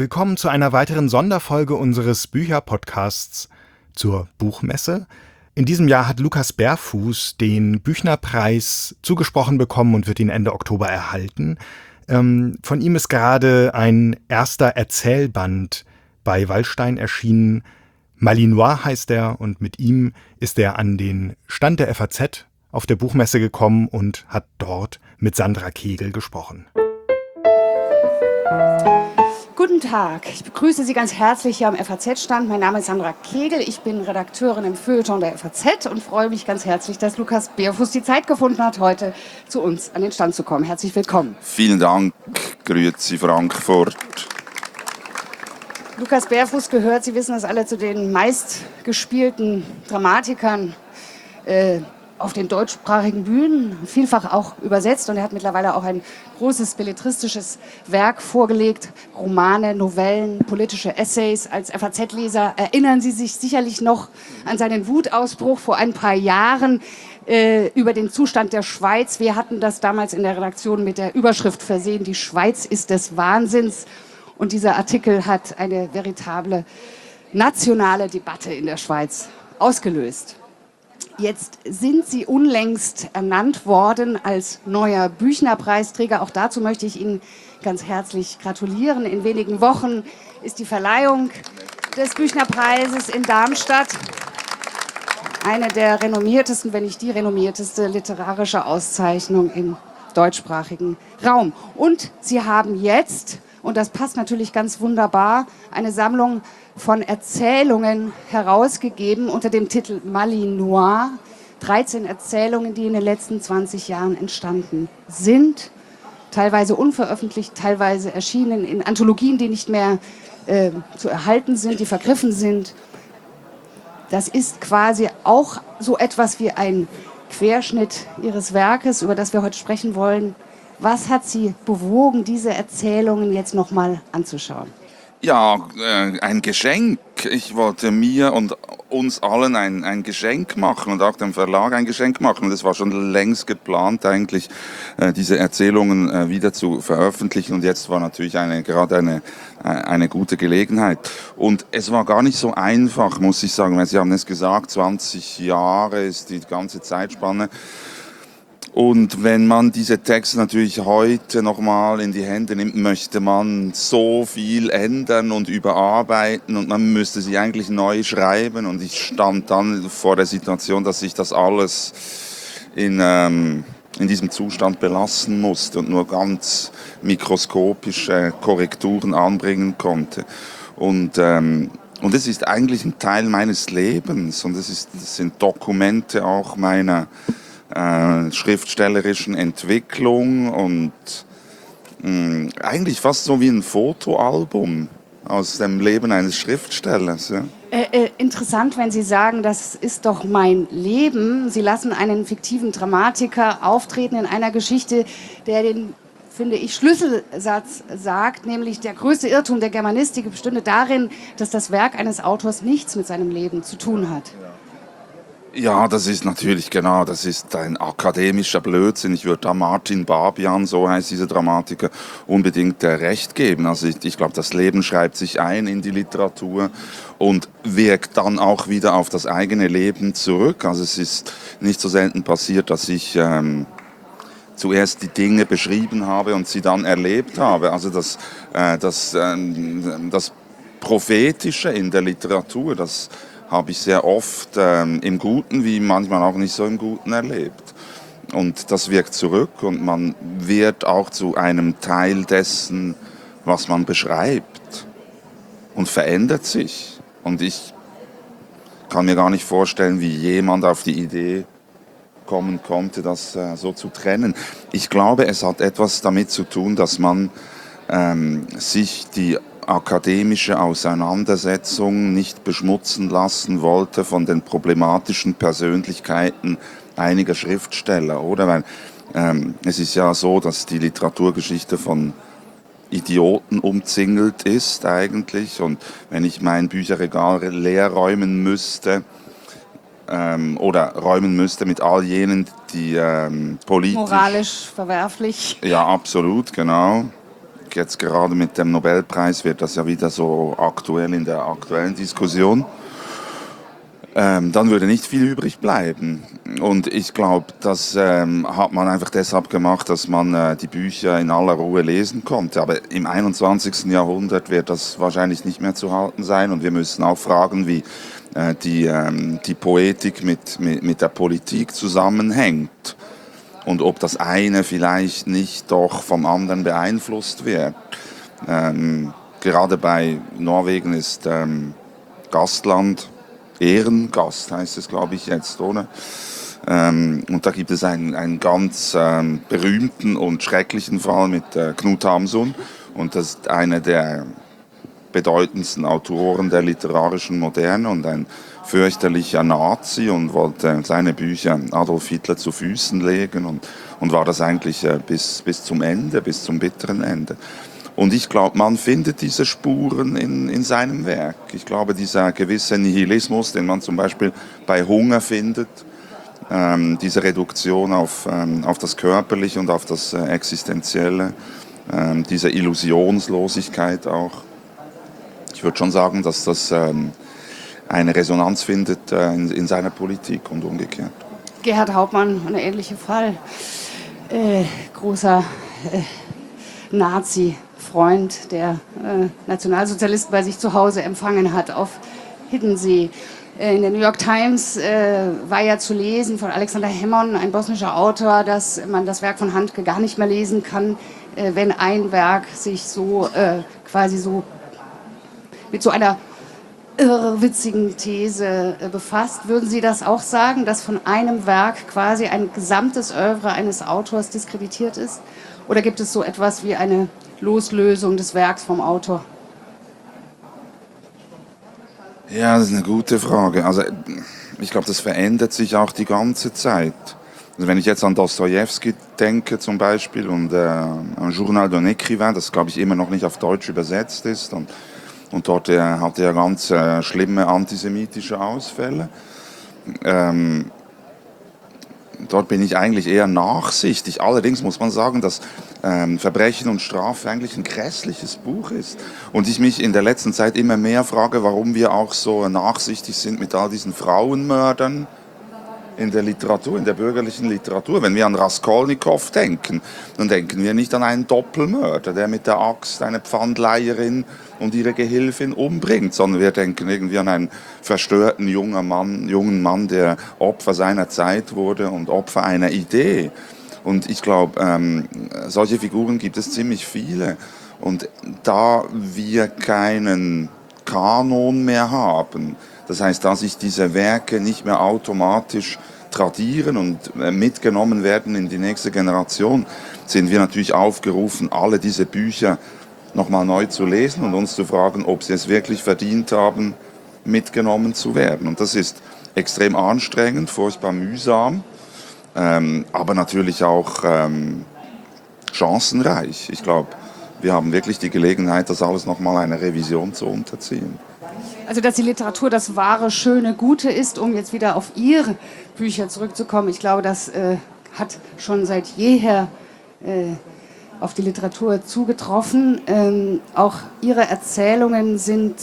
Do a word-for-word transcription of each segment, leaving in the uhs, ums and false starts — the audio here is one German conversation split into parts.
Willkommen zu einer weiteren Sonderfolge unseres Bücherpodcasts zur Buchmesse. In diesem Jahr hat Lukas Berfuß den Büchnerpreis zugesprochen bekommen und wird ihn Ende Oktober erhalten. Ähm, von ihm ist gerade ein erster Erzählband bei Wallstein erschienen. Malinois heißt er und mit ihm ist er an den Stand der F A Z auf der Buchmesse gekommen und hat dort mit Sandra Kegel gesprochen. Guten Tag, ich begrüße Sie ganz herzlich hier am F A Z-Stand. Mein Name ist Sandra Kegel, ich bin Redakteurin im Feuilleton der F A Z und freue mich ganz herzlich, dass Lukas Berfuß die Zeit gefunden hat, heute zu uns an den Stand zu kommen. Herzlich willkommen. Vielen Dank, grüezi Frankfurt. Lukas Berfuß gehört, Sie wissen das alle, zu den meistgespielten Dramatikern äh, auf den deutschsprachigen Bühnen, vielfach auch übersetzt, und er hat mittlerweile auch ein großes belletristisches Werk vorgelegt, Romane, Novellen, politische Essays. Als F A Z-Leser erinnern Sie sich sicherlich noch an seinen Wutausbruch vor ein paar Jahren äh, über den Zustand der Schweiz. Wir hatten das damals in der Redaktion mit der Überschrift versehen, die Schweiz ist des Wahnsinns, und dieser Artikel hat eine veritable nationale Debatte in der Schweiz ausgelöst. Jetzt sind Sie unlängst ernannt worden als neuer Büchner-Preisträger. Auch dazu möchte ich Ihnen ganz herzlich gratulieren. In wenigen Wochen ist die Verleihung des Büchner-Preises in Darmstadt. Eine der renommiertesten, wenn nicht die renommierteste literarische Auszeichnung im deutschsprachigen Raum. Und Sie haben jetzt, und das passt natürlich ganz wunderbar, eine Sammlung von Erzählungen herausgegeben unter dem Titel Malinois. dreizehn Erzählungen, die in den letzten zwanzig Jahren entstanden sind. Teilweise unveröffentlicht, teilweise erschienen in Anthologien, die nicht mehr äh, zu erhalten sind, die vergriffen sind. Das ist quasi auch so etwas wie ein Querschnitt Ihres Werkes, über das wir heute sprechen wollen. Was hat Sie bewogen, diese Erzählungen jetzt nochmal anzuschauen? Ja, äh, ein Geschenk. Ich wollte mir und uns allen ein, ein Geschenk machen und auch dem Verlag ein Geschenk machen. Und es war schon längst geplant, eigentlich äh, diese Erzählungen äh, wieder zu veröffentlichen. Und jetzt war natürlich eine, gerade eine, äh, eine gute Gelegenheit. Und es war gar nicht so einfach, muss ich sagen, weil Sie haben es gesagt, zwanzig Jahre ist die ganze Zeitspanne. Und wenn man diese Texte natürlich heute nochmal in die Hände nimmt, möchte man so viel ändern und überarbeiten und man müsste sie eigentlich neu schreiben. Und ich stand dann vor der Situation, dass ich das alles in, ähm, in diesem Zustand belassen musste und nur ganz mikroskopische Korrekturen anbringen konnte. Und, ähm, und es ist eigentlich ein Teil meines Lebens und es ist, das sind Dokumente auch meiner Äh, schriftstellerischen Entwicklung und mh, eigentlich fast so wie ein Fotoalbum aus dem Leben eines Schriftstellers. Ja. Äh, äh, interessant, wenn Sie sagen, das ist doch mein Leben. Sie lassen einen fiktiven Dramatiker auftreten in einer Geschichte, der den, finde ich, Schlüsselsatz sagt, nämlich der größte Irrtum der Germanistik bestünde darin, dass das Werk eines Autors nichts mit seinem Leben zu tun hat. Ja, das ist natürlich genau, das ist ein akademischer Blödsinn. Ich würde da Martin Babian, so heißt dieser Dramatiker, unbedingt recht geben. Also ich, ich glaube, das Leben schreibt sich ein in die Literatur und wirkt dann auch wieder auf das eigene Leben zurück. Also es ist nicht so selten passiert, dass ich ähm, zuerst die Dinge beschrieben habe und sie dann erlebt habe. Also das, äh, das, äh, das Prophetische in der Literatur, das habe ich sehr oft ähm, im Guten wie manchmal auch nicht so im Guten erlebt. Und das wirkt zurück und man wird auch zu einem Teil dessen, was man beschreibt und verändert sich. Und ich kann mir gar nicht vorstellen, wie jemand auf die Idee kommen konnte, das äh, so zu trennen. Ich glaube, es hat etwas damit zu tun, dass man ähm, sich die akademische Auseinandersetzung nicht beschmutzen lassen wollte von den problematischen Persönlichkeiten einiger Schriftsteller, oder? Weil ähm, es ist ja so, dass die Literaturgeschichte von Idioten umzingelt ist eigentlich. Und wenn ich mein Bücherregal leer räumen müsste ähm, oder räumen müsste mit all jenen, die ähm, politisch... Moralisch verwerflich. Ja, absolut, genau. Jetzt gerade mit dem Nobelpreis wird das ja wieder so aktuell in der aktuellen Diskussion. Ähm, dann würde nicht viel übrig bleiben. Und ich glaube, das ähm, hat man einfach deshalb gemacht, dass man äh, die Bücher in aller Ruhe lesen konnte. Aber im einundzwanzigsten Jahrhundert wird das wahrscheinlich nicht mehr zu halten sein. Und wir müssen auch fragen, wie äh, die, ähm, die Poetik mit, mit, mit der Politik zusammenhängt. Und ob das eine vielleicht nicht doch vom anderen beeinflusst wird. Ähm, gerade bei Norwegen ist ähm, Gastland, Ehrengast heißt es, glaube ich, jetzt, oder? Ähm, und da gibt es einen, einen ganz ähm, berühmten und schrecklichen Fall mit äh, Knut Hamsun. Und das ist einer der bedeutendsten Autoren der literarischen Moderne und ein fürchterlicher Nazi und wollte seine Bücher Adolf Hitler zu Füßen legen und, und war das eigentlich äh, bis, bis zum Ende, bis zum bitteren Ende. Und ich glaube, man findet diese Spuren in, in seinem Werk. Ich glaube, dieser gewisse Nihilismus, den man zum Beispiel bei Hunger findet, ähm, diese Reduktion auf, ähm, auf das Körperliche und auf das äh, Existenzielle, ähm, diese Illusionslosigkeit auch. Ich würde schon sagen, dass das ähm, eine Resonanz findet äh, in, in seiner Politik und umgekehrt. Gerhard Hauptmann, ein ähnlicher Fall. Äh, großer äh, Nazi-Freund, der äh, Nationalsozialisten bei sich zu Hause empfangen hat auf Hiddensee. Äh, in der New York Times äh, war ja zu lesen von Alexander Hemmon, ein bosnischer Autor, dass man das Werk von Handke gar nicht mehr lesen kann, äh, wenn ein Werk sich so äh, quasi so mit so einer irrwitzigen These äh, befasst. Würden Sie das auch sagen, dass von einem Werk quasi ein gesamtes Œuvre eines Autors diskreditiert ist? Oder gibt es so etwas wie eine Loslösung des Werks vom Autor? Ja, das ist eine gute Frage. Also ich glaube, das verändert sich auch die ganze Zeit. Also wenn ich jetzt an Dostojewski denke zum Beispiel und äh, ein Journal d'un Écrivain, das glaube ich immer noch nicht auf Deutsch übersetzt ist und Und dort äh, hatte er ganz äh, schlimme antisemitische Ausfälle. Ähm, dort bin ich eigentlich eher nachsichtig. Allerdings muss man sagen, dass ähm, Verbrechen und Strafe eigentlich ein grässliches Buch ist. Und ich mich in der letzten Zeit immer mehr frage, warum wir auch so nachsichtig sind mit all diesen Frauenmördern in der Literatur, in der bürgerlichen Literatur. Wenn wir an Raskolnikow denken, dann denken wir nicht an einen Doppelmörder, der mit der Axt eine Pfandleiherin und ihre Gehilfin umbringt, sondern wir denken irgendwie an einen verstörten jungen Mann, jungen Mann, der Opfer seiner Zeit wurde und Opfer einer Idee. Und ich glaube, ähm, solche Figuren gibt es ziemlich viele. Und da wir keinen Kanon mehr haben, das heißt, dass sich diese Werke nicht mehr automatisch tradieren und mitgenommen werden in die nächste Generation, sind wir natürlich aufgerufen, alle diese Bücher nochmal neu zu lesen und uns zu fragen, ob sie es wirklich verdient haben, mitgenommen zu werden. Und das ist extrem anstrengend, furchtbar mühsam, ähm, aber natürlich auch ähm, chancenreich. Ich glaube, wir haben wirklich die Gelegenheit, das alles nochmal einer Revision zu unterziehen. Also, dass die Literatur das wahre, schöne, Gute ist, um jetzt wieder auf Ihre Bücher zurückzukommen. Ich glaube, das äh, hat schon seit jeher äh, auf die Literatur zugetroffen. Ähm, auch Ihre Erzählungen sind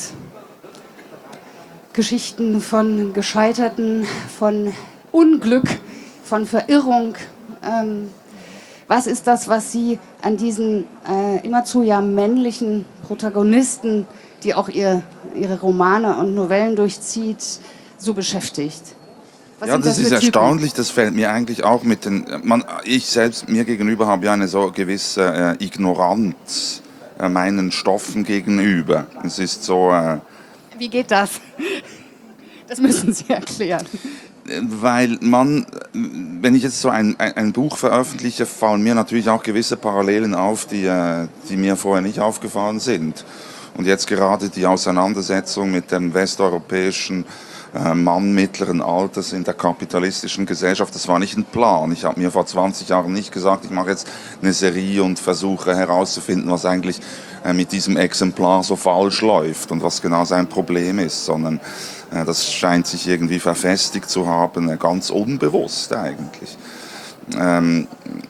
Geschichten von Gescheiterten, von Unglück, von Verirrung. Ähm, was ist das, was Sie an diesen äh, immerzu ja männlichen Protagonisten, die auch ihr, ihre Romane und Novellen durchzieht, so beschäftigt? Was ja, das, das ist Typen? Erstaunlich, das fällt mir eigentlich auch mit den, man, ich selbst, mir gegenüber habe ja eine so gewisse äh, Ignoranz äh, meinen Stoffen gegenüber. Es ist so... Äh, Wie geht das? Das müssen Sie erklären. Weil man, wenn ich jetzt so ein, ein, ein Buch veröffentliche, fallen mir natürlich auch gewisse Parallelen auf, die, äh, die mir vorher nicht aufgefallen sind. Und jetzt gerade die Auseinandersetzung mit dem westeuropäischen äh, Mann mittleren Alters in der kapitalistischen Gesellschaft, das war nicht ein Plan. Ich habe mir vor zwanzig Jahren nicht gesagt, ich mache jetzt eine Serie und versuche herauszufinden, was eigentlich äh, mit diesem Exemplar so falsch läuft und was genau sein Problem ist, sondern äh, das scheint sich irgendwie verfestigt zu haben, äh, ganz unbewusst eigentlich. Ähm,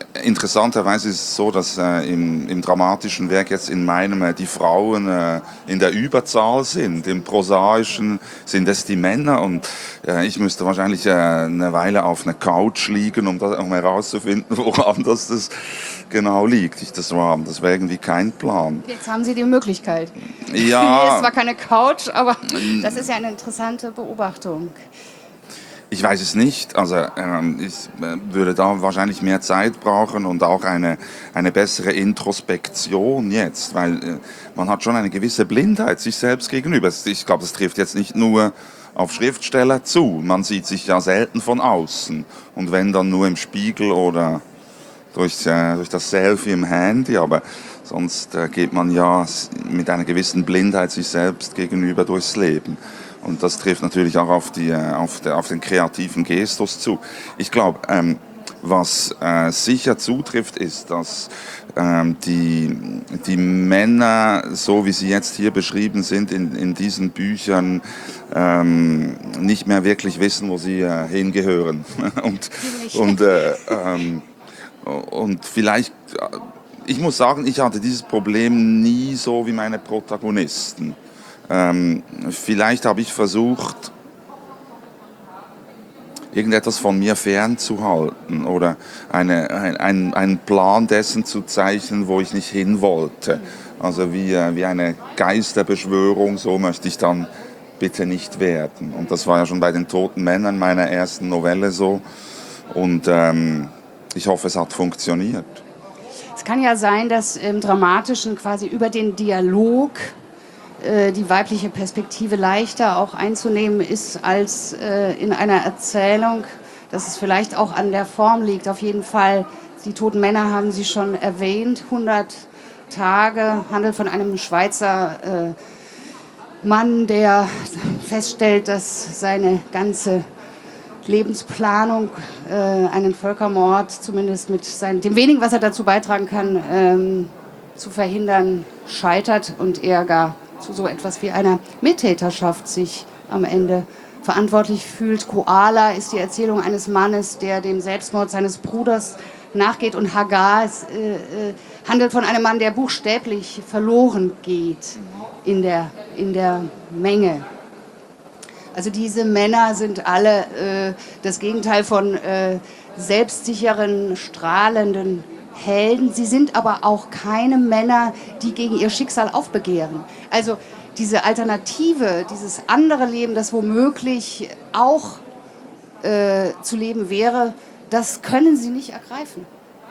Interessanterweise ist es so, dass äh, im, im dramatischen Werk jetzt in meinem äh, die Frauen äh, in der Überzahl sind. Im prosaischen sind es die Männer und äh, ich müsste wahrscheinlich äh, eine Weile auf einer Couch liegen, um, das, um herauszufinden, woran das, das genau liegt. Ich, das war, das wäre irgendwie kein Plan. Jetzt haben Sie die Möglichkeit. Ja. Hier ist zwar keine Couch, aber das ist ja eine interessante Beobachtung. Ich weiß es nicht. Also ähm, ich äh, würde da wahrscheinlich mehr Zeit brauchen und auch eine, eine bessere Introspektion jetzt, weil äh, man hat schon eine gewisse Blindheit sich selbst gegenüber. Ich glaube, das trifft jetzt nicht nur auf Schriftsteller zu. Man sieht sich ja selten von außen und wenn dann nur im Spiegel oder durch, äh, durch das Selfie im Handy, aber sonst äh, geht man ja mit einer gewissen Blindheit sich selbst gegenüber durchs Leben. Und das trifft natürlich auch auf, die, auf, der, auf den kreativen Gestus zu. Ich glaube, ähm, was äh, sicher zutrifft, ist, dass ähm, die, die Männer, so wie sie jetzt hier beschrieben sind in, in diesen Büchern, ähm, nicht mehr wirklich wissen, wo sie äh, hingehören. und, und, äh, ähm, und vielleicht, ich muss sagen, ich hatte dieses Problem nie so wie meine Protagonisten. Ähm, vielleicht habe ich versucht, irgendetwas von mir fernzuhalten oder eine, ein, einen Plan dessen zu zeichnen, wo ich nicht hin wollte. Also wie, wie eine Geisterbeschwörung, so möchte ich dann bitte nicht werden. Und das war ja schon bei den Toten Männern meiner ersten Novelle so. Und ähm, ich hoffe, es hat funktioniert. Es kann ja sein, dass im Dramatischen quasi über den Dialog die weibliche Perspektive leichter auch einzunehmen ist als äh, in einer Erzählung, dass es vielleicht auch an der Form liegt. Auf jeden Fall, die Toten Männer haben Sie schon erwähnt, hundert Tage, handelt von einem Schweizer äh, Mann, der feststellt, dass seine ganze Lebensplanung äh, einen Völkermord, zumindest mit seinem, dem wenigen, was er dazu beitragen kann, ähm, zu verhindern, scheitert und er gar zu so etwas wie einer Mittäterschaft sich am Ende verantwortlich fühlt. Koala ist die Erzählung eines Mannes, der dem Selbstmord seines Bruders nachgeht, und Hagar ist, äh, äh, handelt von einem Mann, der buchstäblich verloren geht in der, in der Menge. Also diese Männer sind alle äh, das Gegenteil von äh, selbstsicheren, strahlenden Helden. Sie sind aber auch keine Männer, die gegen ihr Schicksal aufbegehren. Also diese Alternative, dieses andere Leben, das womöglich auch äh, zu leben wäre, das können sie nicht ergreifen.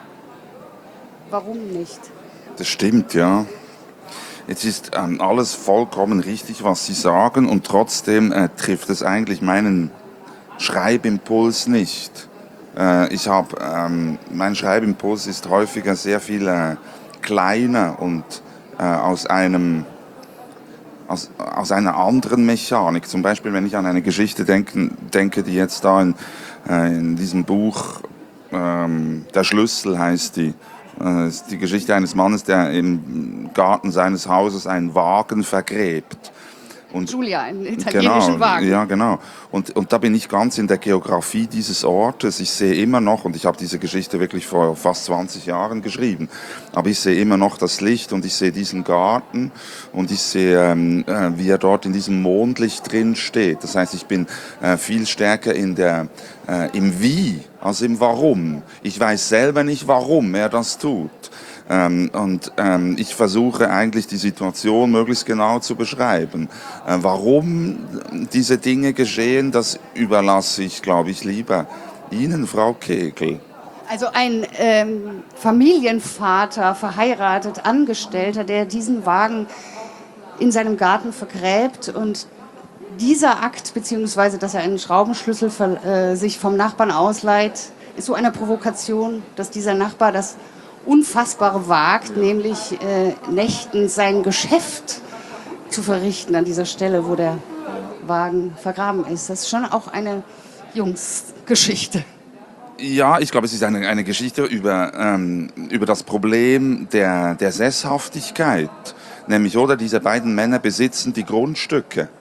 Warum nicht? Das stimmt, ja. Jetzt ist ähm, alles vollkommen richtig, was Sie sagen, und trotzdem äh, trifft es eigentlich meinen Schreibimpuls nicht. Äh, ich habe, ähm, mein Schreibimpuls ist häufiger sehr viel äh, kleiner und äh, aus einem Aus, aus einer anderen Mechanik. Zum Beispiel, wenn ich an eine Geschichte denke, denke die jetzt da in, äh, in diesem Buch, ähm, Der Schlüssel heißt die, äh, ist die Geschichte eines Mannes, der im Garten seines Hauses einen Wagen vergräbt. Und Julia, einen italienischen genau, Wagen. Ja, genau. Und, und da bin ich ganz in der Geografie dieses Ortes. Ich sehe immer noch, und ich habe diese Geschichte wirklich vor fast zwanzig Jahren geschrieben, aber ich sehe immer noch das Licht und ich sehe diesen Garten und ich sehe, ähm, äh, wie er dort in diesem Mondlicht drin steht. Das heißt, ich bin äh, viel stärker in der, äh, im Wie als im Warum. Ich weiß selber nicht, warum er das tut. Ähm, und ähm, ich versuche eigentlich die Situation möglichst genau zu beschreiben. Äh, warum diese Dinge geschehen, das überlasse ich, glaube ich, lieber Ihnen, Frau Kegel. Also ein ähm, Familienvater, verheiratet, Angestellter, der diesen Wagen in seinem Garten vergräbt, und dieser Akt, beziehungsweise dass er einen Schraubenschlüssel ver, äh, sich vom Nachbarn ausleiht, ist so eine Provokation, dass dieser Nachbar das Unfassbare wagt, nämlich äh, nächtens sein Geschäft zu verrichten an dieser Stelle, wo der Wagen vergraben ist. Das ist schon auch eine Jungsgeschichte. Ja, ich glaube, es ist eine, eine Geschichte über, ähm, über das Problem der, der Sesshaftigkeit. Nämlich, oder, diese beiden Männer besitzen die Grundstücke.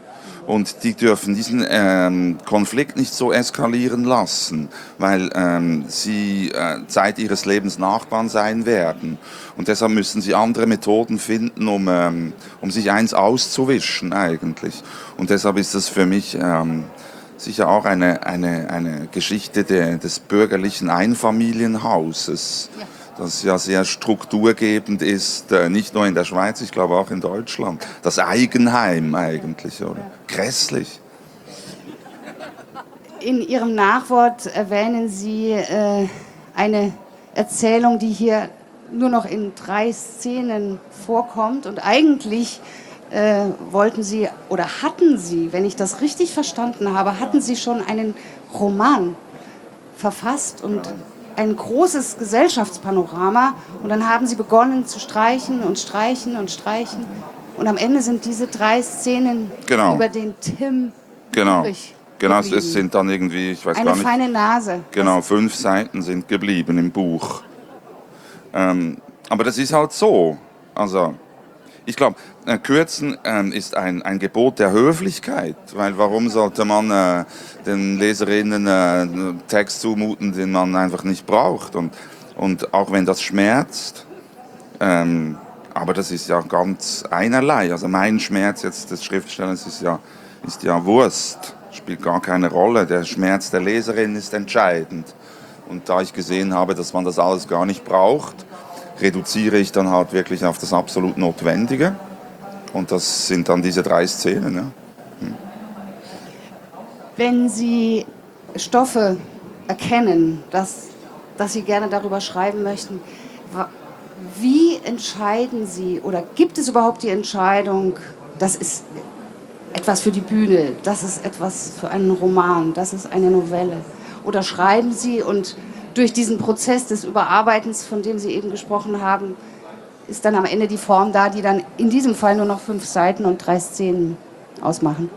Und die dürfen diesen ähm, Konflikt nicht so eskalieren lassen, weil ähm, sie äh, Zeit ihres Lebens Nachbarn sein werden. Und deshalb müssen sie andere Methoden finden, um, ähm, um sich eins auszuwischen eigentlich. Und deshalb ist das für mich ähm, sicher auch eine, eine, eine Geschichte de, des bürgerlichen Einfamilienhauses. Ja. Das ja sehr strukturgebend ist, nicht nur in der Schweiz, ich glaube auch in Deutschland. Das Eigenheim eigentlich, oder? Grässlich. In Ihrem Nachwort erwähnen Sie äh, eine Erzählung, die hier nur noch in drei Szenen vorkommt. Und eigentlich äh, wollten Sie, oder hatten Sie, wenn ich das richtig verstanden habe, hatten Sie schon einen Roman verfasst und ein großes Gesellschaftspanorama, und dann haben sie begonnen zu streichen und streichen und streichen, und am Ende sind diese drei Szenen genau. über den Tim genau. übrig Genau, geblieben. es sind dann irgendwie, ich weiß eine gar nicht. Eine feine Nase. Genau, fünf Seiten sind geblieben im Buch. Ähm, aber das ist halt so. Also, ich glaube, äh, Kürzen äh, ist ein, ein Gebot der Höflichkeit, weil warum sollte man äh, den Leserinnen äh, einen Text zumuten, den man einfach nicht braucht? Und, und auch wenn das schmerzt, ähm, aber das ist ja ganz einerlei. Also mein Schmerz jetzt des Schriftstellers ist ja, ist ja Wurst, spielt gar keine Rolle. Der Schmerz der Leserin ist entscheidend. Und da ich gesehen habe, dass man das alles gar nicht braucht, reduziere ich dann halt wirklich auf das absolut Notwendige. Und das sind dann diese drei Szenen. Ja. Hm. Wenn Sie Stoffe erkennen, dass, dass Sie gerne darüber schreiben möchten, wie entscheiden Sie, oder gibt es überhaupt die Entscheidung, das ist etwas für die Bühne, das ist etwas für einen Roman, das ist eine Novelle? Oder schreiben Sie und durch diesen Prozess des Überarbeitens, von dem Sie eben gesprochen haben, ist dann am Ende die Form da, die dann in diesem Fall nur noch fünf Seiten und drei Szenen ausmachen?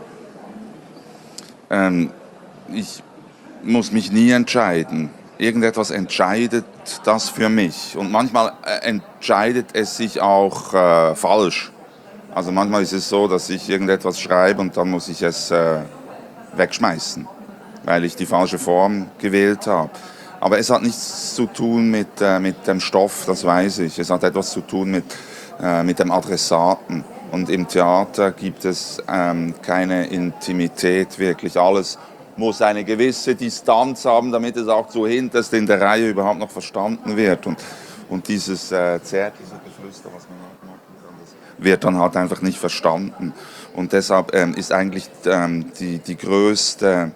Ähm, ich muss mich nie entscheiden. Irgendetwas entscheidet das für mich. Und manchmal äh, entscheidet es sich auch äh, falsch. Also manchmal ist es so, dass ich irgendetwas schreibe und dann muss ich es äh, wegschmeißen, weil ich die falsche Form gewählt habe. Aber es hat nichts zu tun mit, äh, mit dem Stoff, das weiß ich. Es hat etwas zu tun mit, äh, mit dem Adressaten. Und im Theater gibt es ähm, keine Intimität wirklich. Alles muss eine gewisse Distanz haben, damit es auch zuhinterst in der Reihe überhaupt noch verstanden wird. Und, und dieses äh, zärtliche Geflüster, was man auch machen kann, das wird dann halt einfach nicht verstanden. Und deshalb ähm, ist eigentlich ähm, die, die größte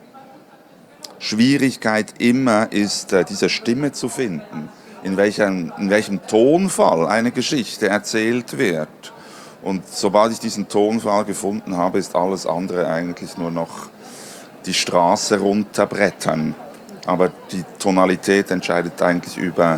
Schwierigkeit immer ist, äh, diese Stimme zu finden, in welchem, in welchem Tonfall eine Geschichte erzählt wird. Und sobald ich diesen Tonfall gefunden habe, ist alles andere eigentlich nur noch die Straße runterbrettern. Aber die Tonalität entscheidet eigentlich über,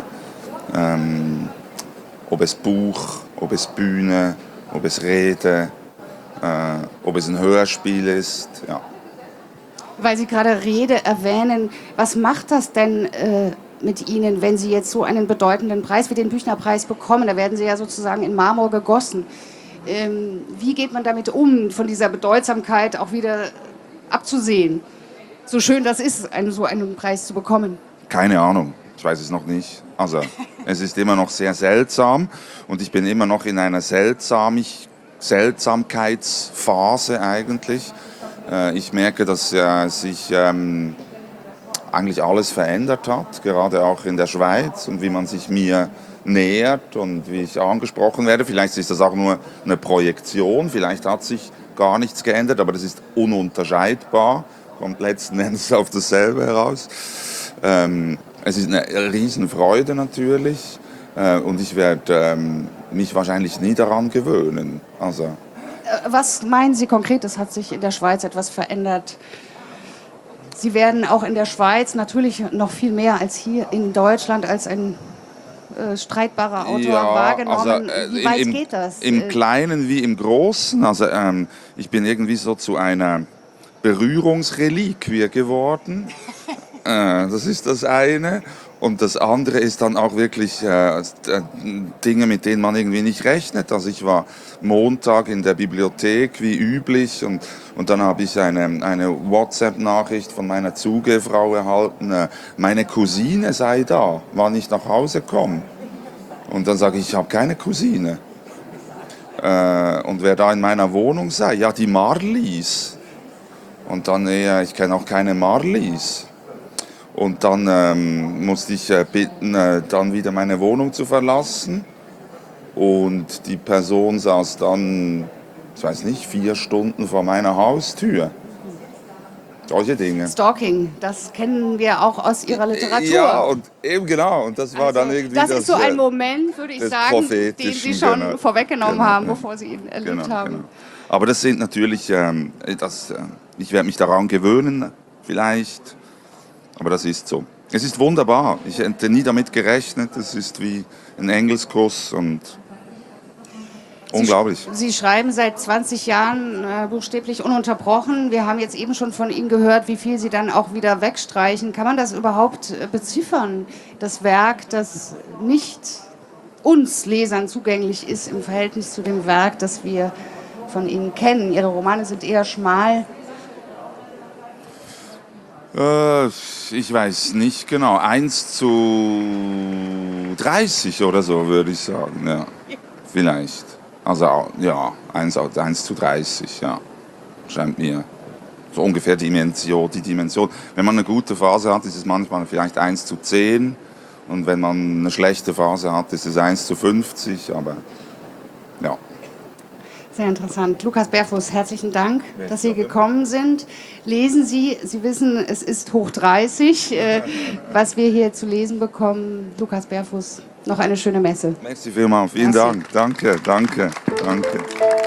ähm, ob es Buch, ob es Bühne, ob es Rede, äh, ob es ein Hörspiel ist. Ja. Weil Sie gerade Rede erwähnen, was macht das denn äh, mit Ihnen, wenn Sie jetzt so einen bedeutenden Preis wie den Büchnerpreis bekommen? Da werden Sie ja sozusagen in Marmor gegossen. Ähm, wie geht man damit um, von dieser Bedeutsamkeit auch wieder abzusehen? So schön das ist, einen, so einen Preis zu bekommen. Keine Ahnung, ich weiß es noch nicht. Also es ist immer noch sehr seltsam und ich bin immer noch in einer Seltsamig- Seltsamkeitsphase eigentlich. Ich merke, dass äh, sich ähm, eigentlich alles verändert hat, gerade auch in der Schweiz und wie man sich mir nähert und wie ich angesprochen werde. Vielleicht ist das auch nur eine Projektion, vielleicht hat sich gar nichts geändert, aber das ist ununterscheidbar, kommt letzten Endes auf dasselbe heraus. Ähm, es ist eine Riesenfreude natürlich äh, und ich werde ähm, mich wahrscheinlich nie daran gewöhnen. Also, was meinen Sie konkret, es hat sich in der Schweiz etwas verändert? Sie werden auch in der Schweiz natürlich noch viel mehr als hier in Deutschland als ein äh, streitbarer Autor ja, wahrgenommen. Also, äh, wie weit im, geht das? Im Kleinen wie im Großen. Also ähm, ich bin irgendwie so zu einer Berührungsreliquie geworden. äh, das ist das eine. Und das andere ist dann auch wirklich äh, Dinge, mit denen man irgendwie nicht rechnet. Also ich war Montag in der Bibliothek, wie üblich, und, und dann habe ich eine, eine WhatsApp-Nachricht von meiner Zugefrau erhalten, äh, meine Cousine sei da, wann ich nach Hause komme. Und dann sage ich, ich habe keine Cousine. Äh, und wer da in meiner Wohnung sei? Ja, die Marlies. Und dann, äh, ich kenne auch keine Marlies. Und dann ähm, musste ich äh, bitten, äh, dann wieder meine Wohnung zu verlassen. Und die Person saß dann, ich weiß nicht, vier Stunden vor meiner Haustür. Solche Dinge. Stalking, das kennen wir auch aus Ihrer Literatur. Ja, und eben genau. Und das war also, dann irgendwie das das... ist so ein äh, Moment, würde ich des sagen, den Prophetischen, Sie schon genau. vorweggenommen Genau, haben, ja. bevor Sie ihn erlebt Genau, haben. genau. Aber das sind natürlich, ähm, das, äh, ich werde mich daran gewöhnen, vielleicht. Aber das ist so. Es ist wunderbar. Ich hätte nie damit gerechnet. Es ist wie ein Engelskuss und Sie, unglaublich. Sie schreiben seit zwanzig Jahren äh, buchstäblich ununterbrochen. Wir haben jetzt eben schon von Ihnen gehört, wie viel Sie dann auch wieder wegstreichen. Kann man das überhaupt äh, beziffern? Das Werk, das nicht uns Lesern zugänglich ist im Verhältnis zu dem Werk, das wir von Ihnen kennen. Ihre Romane sind eher schmal. Äh, ich weiß nicht genau. eins zu dreißig oder so, würde ich sagen. Ja, vielleicht. Also ja, eins zu dreißig, ja. Scheint mir so ungefähr die Dimension, die Dimension. Wenn man eine gute Phase hat, ist es manchmal vielleicht eins zu zehn. Und wenn man eine schlechte Phase hat, ist es eins zu fünfzig. Aber ja. Sehr interessant. Lukas Berfuss, herzlichen Dank, dass Sie gekommen sind. Lesen Sie, Sie wissen, es ist hoch dreißig, äh, was wir hier zu lesen bekommen. Lukas Berfuss, noch eine schöne Messe. Merci vielmals. Vielen Merci. Dank. Danke, danke, danke.